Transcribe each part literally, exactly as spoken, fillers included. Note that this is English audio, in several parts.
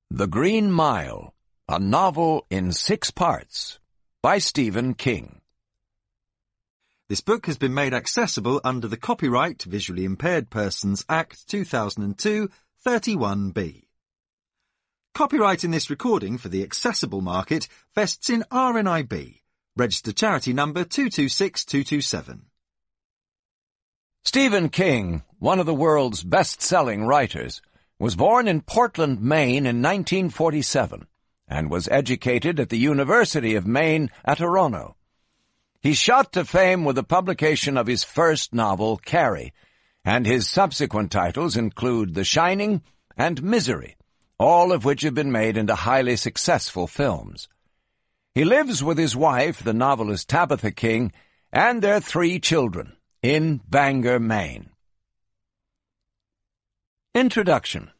The Green Mile, a novel in six parts, by Stephen King. This book has been made accessible under the Copyright Visually Impaired Persons Act two thousand two, thirty-one B. Copyright in this recording for the accessible market vests in R N I B, registered charity number two two six two two seven. Stephen King, one of the world's best-selling writers, was born in Portland, Maine in nineteen forty-seven and was educated at the University of Maine at Orono. He shot to fame with the publication of his first novel, Carrie, and his subsequent titles include The Shining and Misery, all of which have been made into highly successful films. He lives with his wife, the novelist Tabitha King, and their three children in Bangor, Maine. Introduction.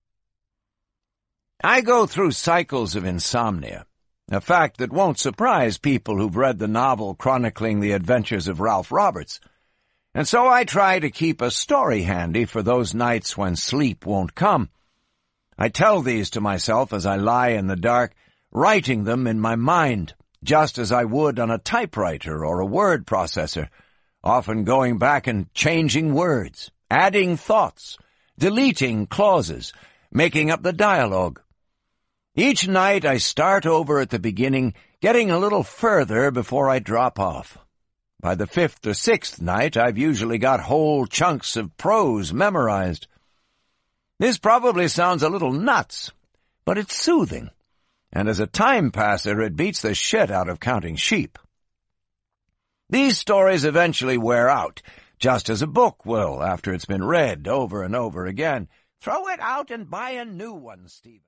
I go through cycles of insomnia, a fact that won't surprise people who've read the novel chronicling the adventures of Ralph Roberts, and so I try to keep a story handy for those nights when sleep won't come. I tell these to myself as I lie in the dark, writing them in my mind, just as I would on a typewriter or a word processor, often going back and changing words, adding thoughts, deleting clauses, making up the dialogue. Each night I start over at the beginning, getting a little further before I drop off. By the fifth or sixth night, I've usually got whole chunks of prose memorized. This probably sounds a little nuts, but it's soothing, and as a time passer, it beats the shit out of counting sheep. These stories eventually wear out, just as a book will after it's been read over and over again. Throw it out and buy a new one, Stephen.